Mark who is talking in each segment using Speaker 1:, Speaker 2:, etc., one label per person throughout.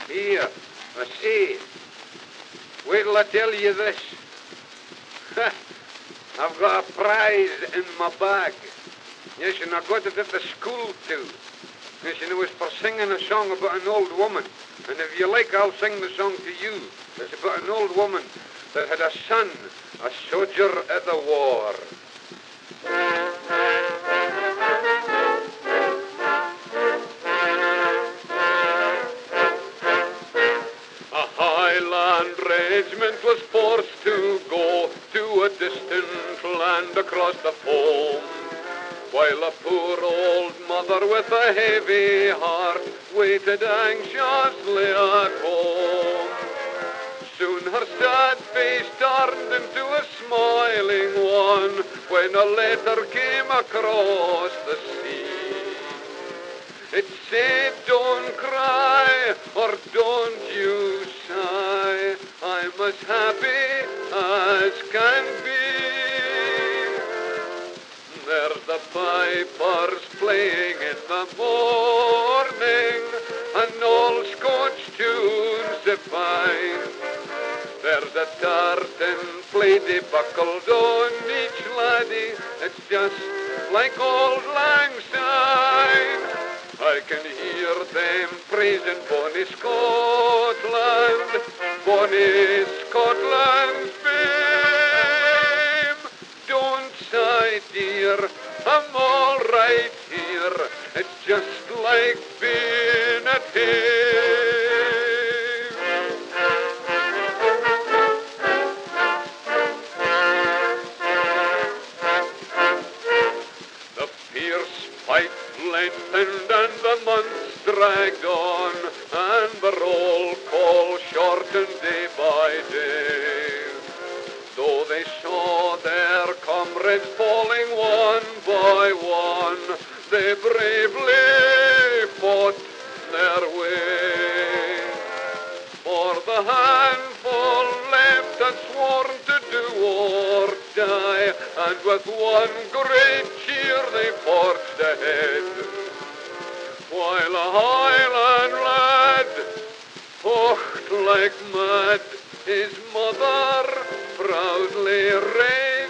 Speaker 1: Here, I see. Wait till I tell you this. I've got a prize in my bag. Yes, and I got it at the school, too. Yes, and it was for singing a song about an old woman. And if you like, I'll sing the song to you. It's about an old woman that had a son, a soldier at the war. A Highland regiment was forced to go to a distant land across the foam, while a poor old mother with a heavy heart waited anxiously at home. Soon her sad face turned into a smiling one when a letter came across the sea. It said, "Don't cry or don't you sigh, I'm as happy as can be. There's the pipers playing in the morning, and all Scotch tunes divine. There's a tartan plaidy buckled on each laddie, it's just like old Lang Syne. I can hear them praising bonny Scotland, bonny Scotland's fame. Don't sigh, dear, I'm all right here. It's just like being at home. The fierce fight lengthened and the months dragged on, and the roll call shortened day by day. Though they saw their comrades falling one by one, they bravely fought their way. For the handful left had sworn to do or die, and with one great cheer they forged ahead, while a Highland lad fought like mad, his mother proudly read.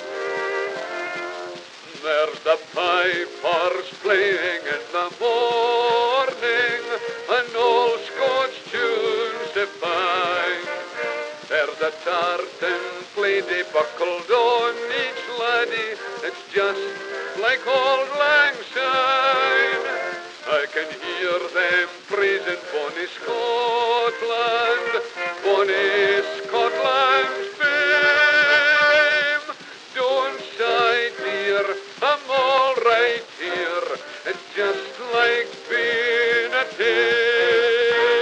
Speaker 1: There's the pipers playing in the morning, and all Scotch tunes divine. There's a tartan plaidy buckled on each laddie, it's just like old Lang Syne. I can hear them praising bonny Scotland, bonny Scotland's fame. Don't sigh, dear, I'm all right here. It's just like being at home.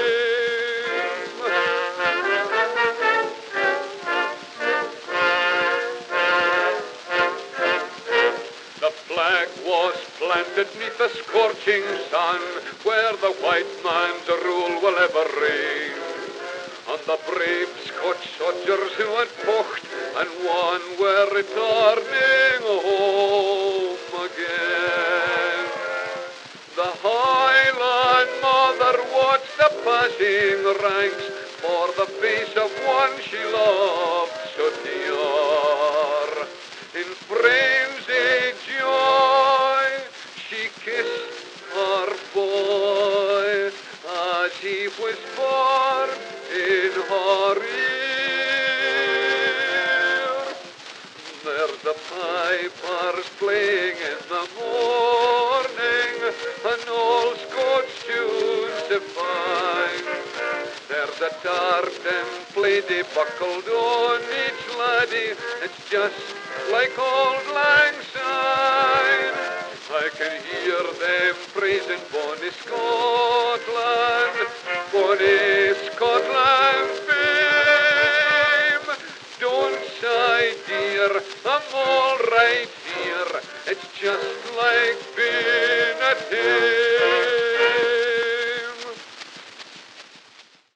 Speaker 1: The flag was planted neath the scorching sun, where the white man's rule will ever reign. And the brave Scotch soldiers who had fought and won were returning home again. The Highland mother watched the passing ranks for the face of one she loved so dear. In frenzied joy she kissed her boy as he whispered in her ear. There's the pipers playing in the morning, and all Scotch tunes divine. There's a tartan plaidy buckled on each laddie, it's just like old Lang Syne. I can hear them praising bonny Scotland.